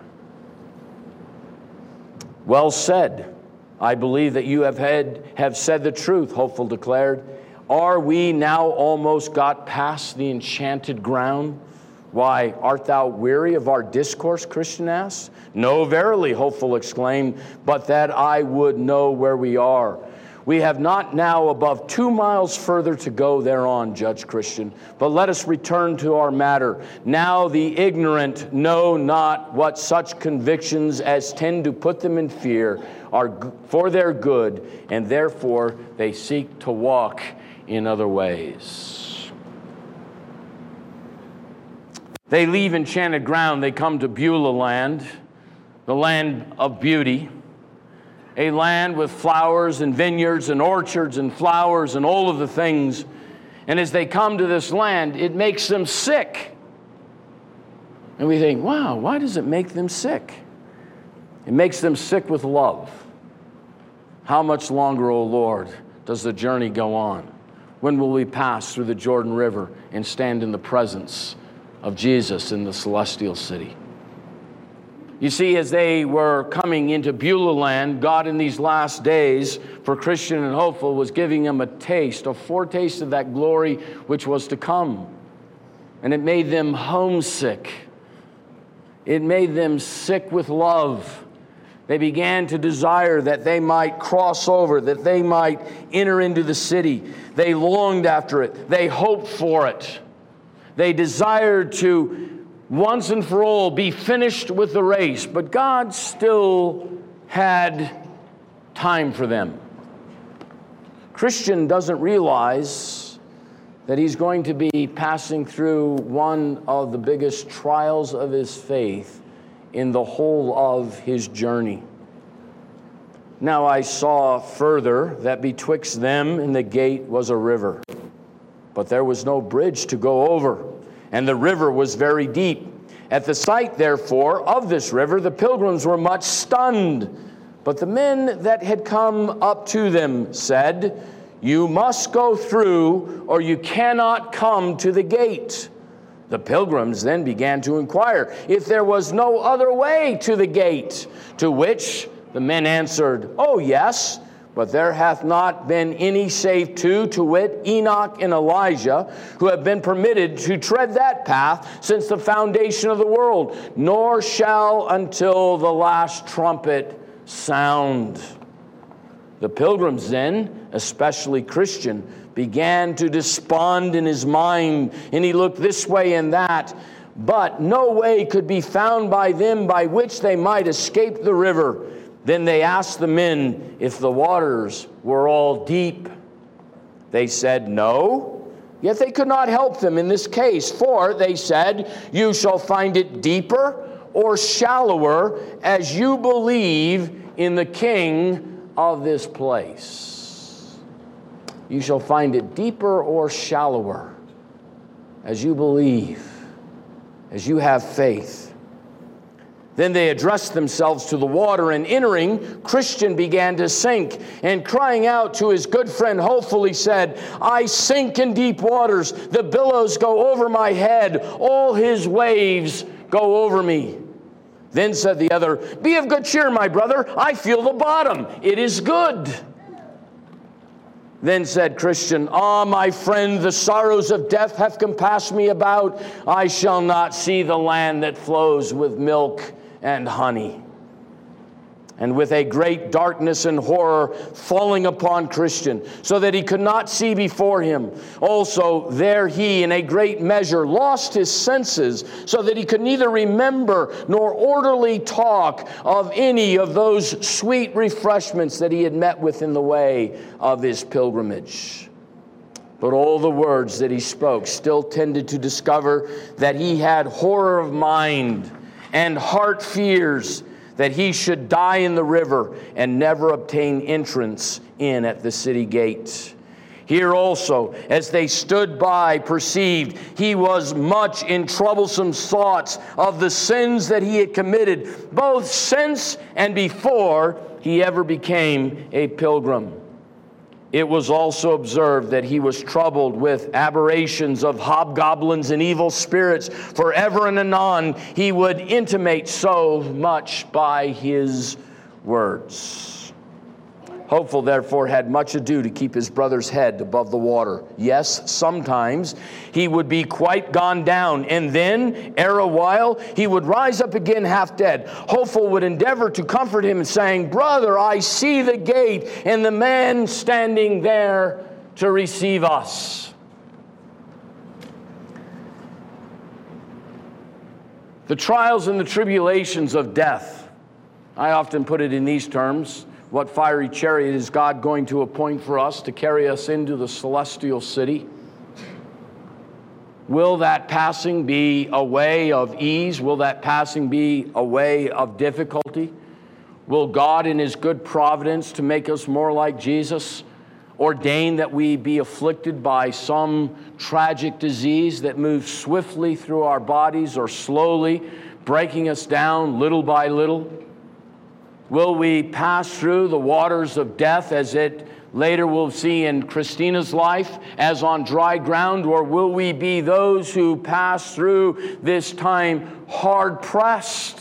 Well said. I believe that you have had, have said the truth, Hopeful declared. Are we now almost got past the enchanted ground? Why, art thou weary of our discourse, Christian asked. No, verily, Hopeful exclaimed, but that I would know where we are. We have not now above two miles further to go thereon, Judge Christian. But let us return to our matter. Now the ignorant know not what such convictions as tend to put them in fear are for their good, and therefore they seek to walk in other ways. They leave enchanted ground. They come to Beulah land, the land of beauty. A land with flowers and vineyards and orchards and flowers and all of the things. And as they come to this land, it makes them sick. And we think, wow, why does it make them sick? It makes them sick with love. How much longer, O Lord, does the journey go on? When will we pass through the Jordan River and stand in the presence of Jesus in the celestial city? You see, as they were coming into Beulah land, God in these last days for Christian and Hopeful was giving them a taste, a foretaste of that glory which was to come. And it made them homesick. It made them sick with love. They began to desire that they might cross over, that they might enter into the city. They longed after it. They hoped for it. They desired to once and for all be finished with the race, but God still had time for them. Christian doesn't realize that he's going to be passing through one of the biggest trials of his faith in the whole of his journey. Now I saw further that betwixt them and the gate was a river, but there was no bridge to go over, and the river was very deep. At the sight, therefore, of this river, the pilgrims were much stunned. But the men that had come up to them said, "You must go through, or you cannot come to the gate." The pilgrims then began to inquire if there was no other way to the gate, to which the men answered, "Oh, yes, but there hath not been any save two, to wit, Enoch and Elijah, who have been permitted to tread that path since the foundation of the world, nor shall until the last trumpet sound." The pilgrims then, especially Christian, began to despond in his mind, and he looked this way and that, but no way could be found by them by which they might escape the river. Then they asked the men if the waters were all deep. They said, "No." Yet they could not help them in this case, for they said, "You shall find it deeper or shallower as you believe in the King of this place." You shall find it deeper or shallower as you believe, as you have faith. Then they addressed themselves to the water, and entering, Christian began to sink, and crying out to his good friend Hopefully said, "I sink in deep waters, the billows go over my head, all his waves go over me." Then said the other, "Be of good cheer, my brother, I feel the bottom, it is good." Then said Christian, "Ah, my friend, the sorrows of death have compassed me about. I shall not see the land that flows with milk and honey." And with a great darkness and horror falling upon Christian, so that he could not see before him, also there he in a great measure lost his senses, so that he could neither remember nor orderly talk of any of those sweet refreshments that he had met with in the way of his pilgrimage. But all the words that he spoke still tended to discover that he had horror of mind and heart fears that he should die in the river and never obtain entrance in at the city gate. Here also, as they stood by, perceived he was much in troublesome thoughts of the sins that he had committed, both since and before he ever became a pilgrim. It was also observed that he was troubled with aberrations of hobgoblins and evil spirits, for ever and anon he would intimate so much by his words. Hopeful, therefore, had much ado to keep his brother's head above the water. Yes, sometimes he would be quite gone down, and then, ere a while, he would rise up again half dead. Hopeful would endeavor to comfort him, saying, "Brother, I see the gate, and the man standing there to receive us." The trials and the tribulations of death, I often put it in these terms. What fiery chariot is God going to appoint for us to carry us into the celestial city? Will that passing be a way of ease? Will that passing be a way of difficulty? Will God in his good providence to make us more like Jesus ordain that we be afflicted by some tragic disease that moves swiftly through our bodies or slowly breaking us down little by little? Will we pass through the waters of death, as it later we'll see in Christina's life, as on dry ground? Or will we be those who pass through this time hard-pressed?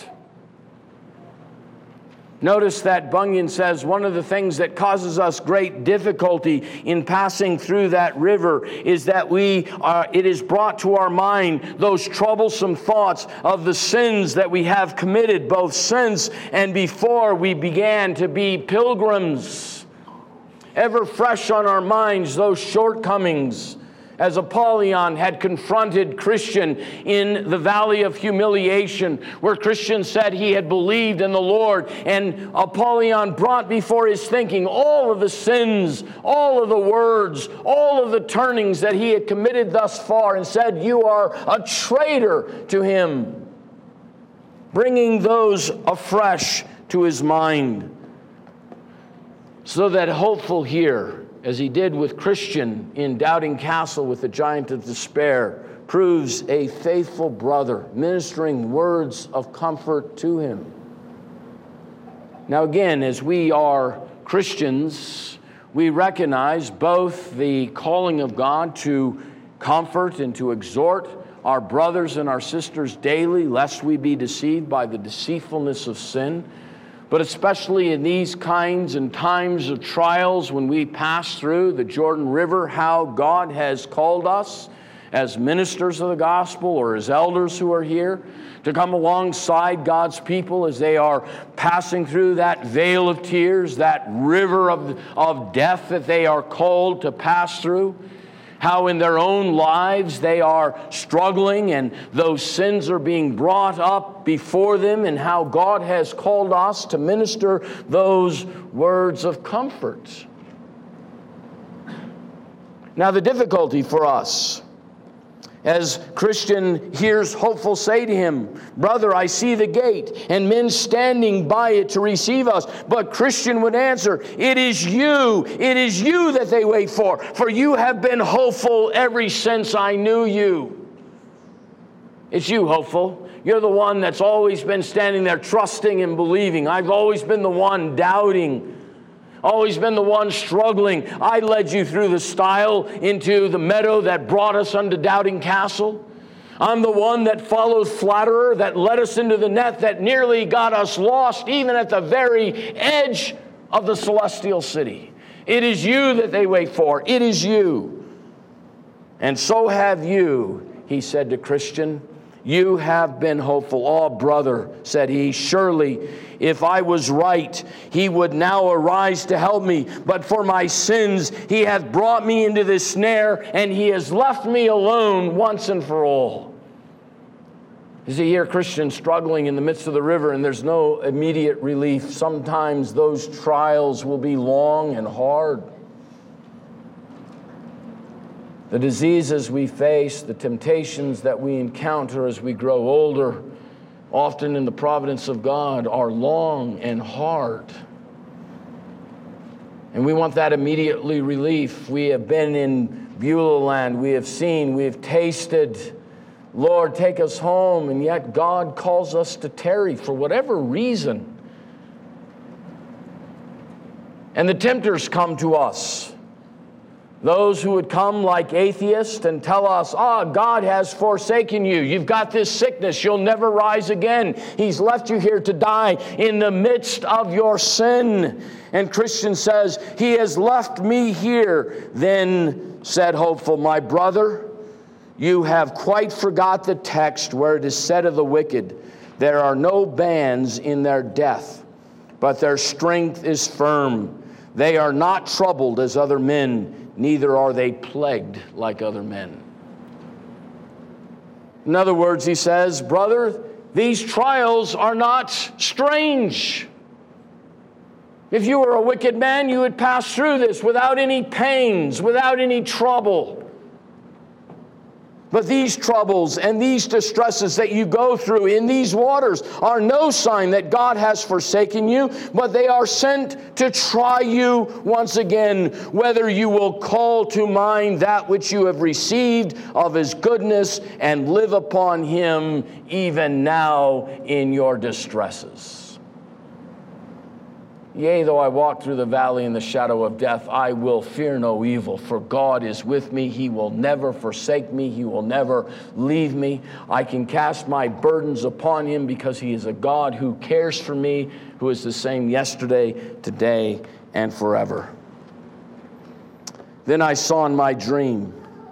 Notice that Bunyan says one of the things that causes us great difficulty in passing through that river is that we are, it is brought to our mind those troublesome thoughts of the sins that we have committed, both since and before we began to be pilgrims. Ever fresh on our minds those shortcomings, as Apollyon had confronted Christian in the Valley of Humiliation, where Christian said he had believed in the Lord, and Apollyon brought before his thinking all of the sins, all of the words, all of the turnings that he had committed thus far, and said, "You are a traitor to him," bringing those afresh to his mind. So that Hopeful here, as he did with Christian in Doubting Castle with the Giant of Despair, proves a faithful brother, ministering words of comfort to him. Now again, as we are Christians, we recognize both the calling of God to comfort and to exhort our brothers and our sisters daily, lest we be deceived by the deceitfulness of sin. But especially in these kinds and times of trials, when we pass through the Jordan River, how God has called us as ministers of the gospel, or as elders who are here, to come alongside God's people as they are passing through that vale of tears, that river of, of death that they are called to pass through. How in their own lives they are struggling and those sins are being brought up before them, and how God has called us to minister those words of comfort. Now the difficulty for us, as Christian hears Hopeful say to him, "Brother, I see the gate, and men standing by it to receive us." But Christian would answer, "It is you, it is you that they wait for, for you have been hopeful ever since I knew you." It's you, Hopeful. You're the one that's always been standing there trusting and believing. I've always been the one doubting. Always been the one struggling. I led you through the stile into the meadow that brought us unto Doubting Castle. I'm the one that followed Flatterer, that led us into the net, that nearly got us lost even at the very edge of the celestial city. It is you that they wait for. It is you. And so have you, he said to Christian. You have been hopeful. "Oh, brother," said he, "surely if I was right, he would now arise to help me. But for my sins, he hath brought me into this snare, and he has left me alone once and for all." You see here Christians struggling in the midst of the river, and there's no immediate relief. Sometimes those trials will be long and hard. The diseases we face, the temptations that we encounter as we grow older, often in the providence of God, are long and hard. And we want that immediately relief. We have been in Beulah land. We have seen, we have tasted. Lord, take us home. And yet God calls us to tarry for whatever reason. And the tempters come to us. Those who would come like atheists and tell us, "Ah, oh, God has forsaken you. You've got this sickness. You'll never rise again. He's left you here to die in the midst of your sin." And Christian says, "He has left me here." Then said Hopeful, "My brother, you have quite forgot the text where it is said of the wicked, there are no bands in their death, but their strength is firm. They are not troubled as other men, neither are they plagued like other men." In other words, he says, "Brother, these trials are not strange. If you were a wicked man, you would pass through this without any pains, without any trouble. But these troubles and these distresses that you go through in these waters are no sign that God has forsaken you, but they are sent to try you once again, whether you will call to mind that which you have received of His goodness and live upon Him even now in your distresses." Yea, though I walk through the valley in the shadow of death, I will fear no evil, for God is with me. He will never forsake me. He will never leave me. I can cast my burdens upon him because he is a God who cares for me, who is the same yesterday, today, and forever. Then I saw in my dream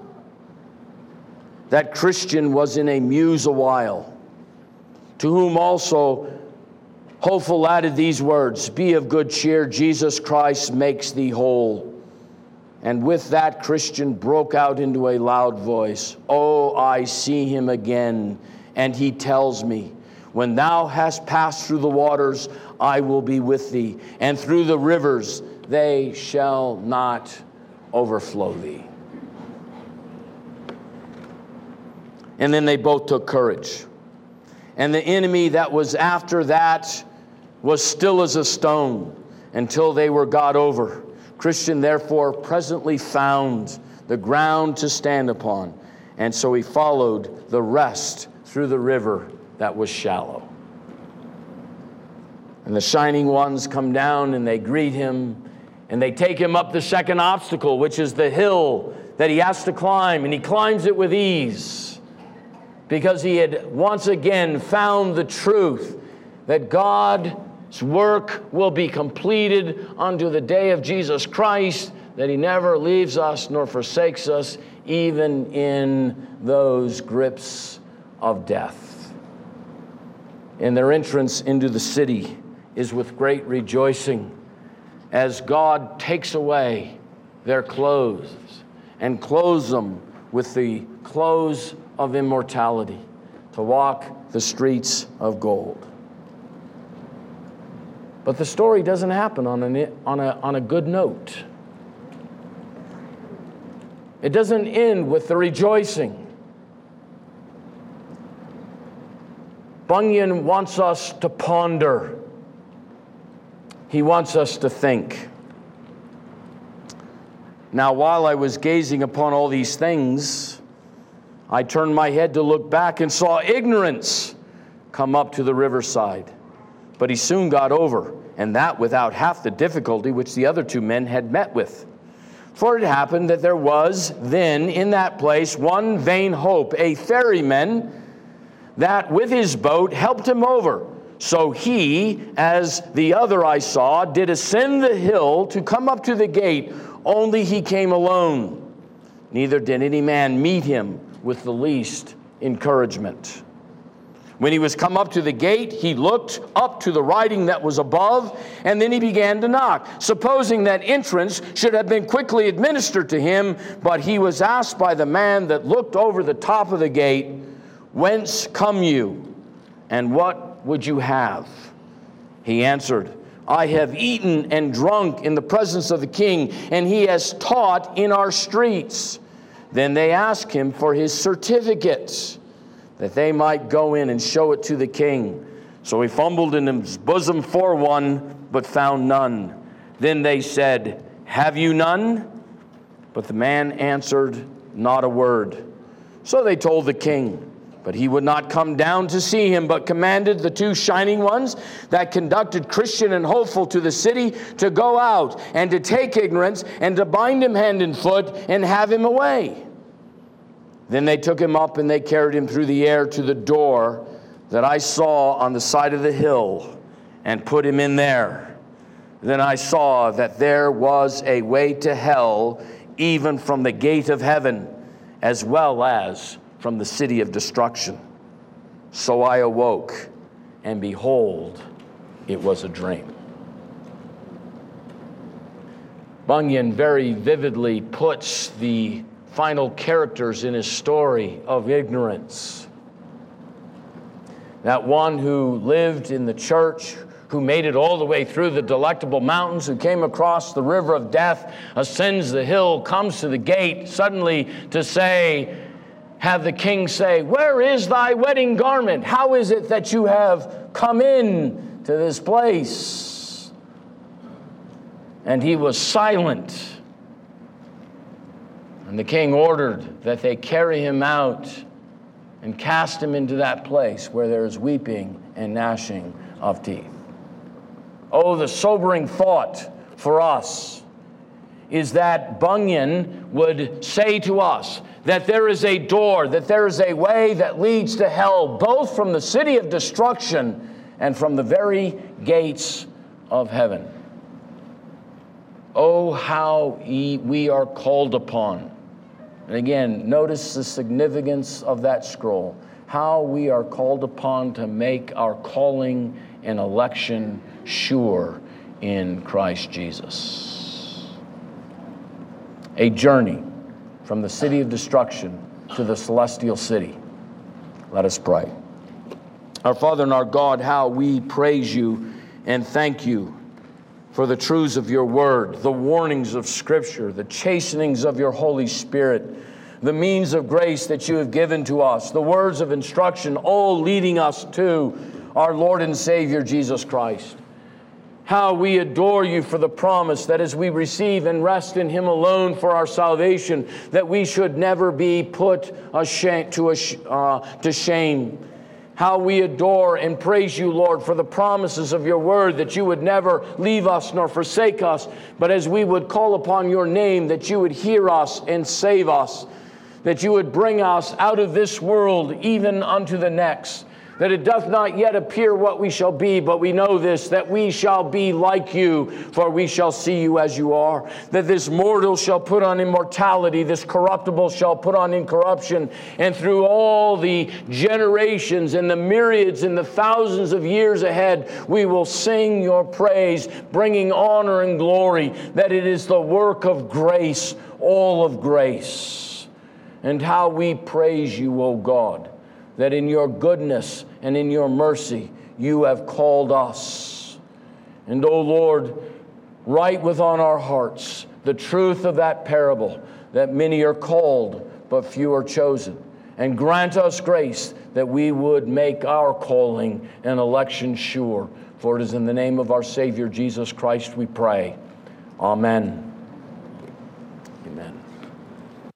that Christian was in a muse a while, to whom also Hopeful added these words, "Be of good cheer, Jesus Christ makes thee whole." And with that, Christian broke out into a loud voice, "Oh, I see him again, and he tells me, when thou hast passed through the waters, I will be with thee, and through the rivers, they shall not overflow thee." And then they both took courage. And the enemy that was after that was still as a stone until they were got over. Christian therefore presently found the ground to stand upon, and so he followed the rest through the river that was shallow. And the shining ones come down and they greet him, and they take him up the second obstacle, which is the hill that he has to climb, and he climbs it with ease because he had once again found the truth that God's work will be completed unto the day of Jesus Christ, that he never leaves us nor forsakes us, even in those grips of death. And their entrance into the city is with great rejoicing, as God takes away their clothes and clothes them with the clothes of immortality to walk the streets of gold. But the story doesn't happen on a, on a, on a good note. It doesn't end with the rejoicing. Bunyan wants us to ponder. He wants us to think. Now, while I was gazing upon all these things, I turned my head to look back and saw ignorance come up to the riverside. But he soon got over, and that without half the difficulty which the other two men had met with. For it happened that there was then in that place one vain hope, a ferryman, that with his boat helped him over. So he, as the other I saw, did ascend the hill to come up to the gate, only he came alone. Neither did any man meet him with the least encouragement. When he was come up to the gate, he looked up to the writing that was above, and then he began to knock, supposing that entrance should have been quickly administered to him. But he was asked by the man that looked over the top of the gate, "Whence come you, and what would you have?" He answered, "I have eaten and drunk in the presence of the king, and he has taught in our streets." Then they asked him for his certificate, that they might go in and show it to the king. So he fumbled in his bosom for one, but found none. Then they said, "Have you none?" But the man answered not a word. So they told the king, but he would not come down to see him, but commanded the two shining ones that conducted Christian and Hopeful to the city to go out and to take ignorance and to bind him hand and foot and have him away. Then they took him up and they carried him through the air to the door that I saw on the side of the hill and put him in there. Then I saw that there was a way to hell, even from the gate of heaven, as well as from the city of destruction. So I awoke, and behold, it was a dream. Bunyan very vividly puts the final characters in his story of ignorance. That one who lived in the church, who made it all the way through the Delectable Mountains, who came across the river of death, ascends the hill, comes to the gate, suddenly to say, have the king say, "Where is thy wedding garment? How is it that you have come in to this place?" And he was silent. And the king ordered that they carry him out and cast him into that place where there is weeping and gnashing of teeth. Oh, the sobering thought for us is that Bunyan would say to us that there is a door, that there is a way that leads to hell, both from the city of destruction and from the very gates of heaven. Oh, how we are called upon. And again, notice the significance of that scroll. How we are called upon to make our calling and election sure in Christ Jesus. A journey from the city of destruction to the celestial city. Let us pray. Our Father and our God, how we praise you and thank you for the truths of your word, the warnings of Scripture, the chastenings of your Holy Spirit, the means of grace that you have given to us, the words of instruction, all leading us to our Lord and Savior, Jesus Christ. How we adore you for the promise that as we receive and rest in him alone for our salvation, that we should never be put ashamed, to, uh, to shame. How we adore and praise you, Lord, for the promises of your word, that you would never leave us nor forsake us, but as we would call upon your name, that you would hear us and save us, that you would bring us out of this world even unto the next, that it doth not yet appear what we shall be, but we know this, that we shall be like you, for we shall see you as you are. That this mortal shall put on immortality, this corruptible shall put on incorruption, and through all the generations and the myriads and the thousands of years ahead, we will sing your praise, bringing honor and glory, that it is the work of grace, all of grace. And how we praise you, O God, that in your goodness and in your mercy you have called us. And, O Lord, write within our hearts the truth of that parable, that many are called, but few are chosen. And grant us grace that we would make our calling and election sure. For it is in the name of our Savior, Jesus Christ, we pray. Amen.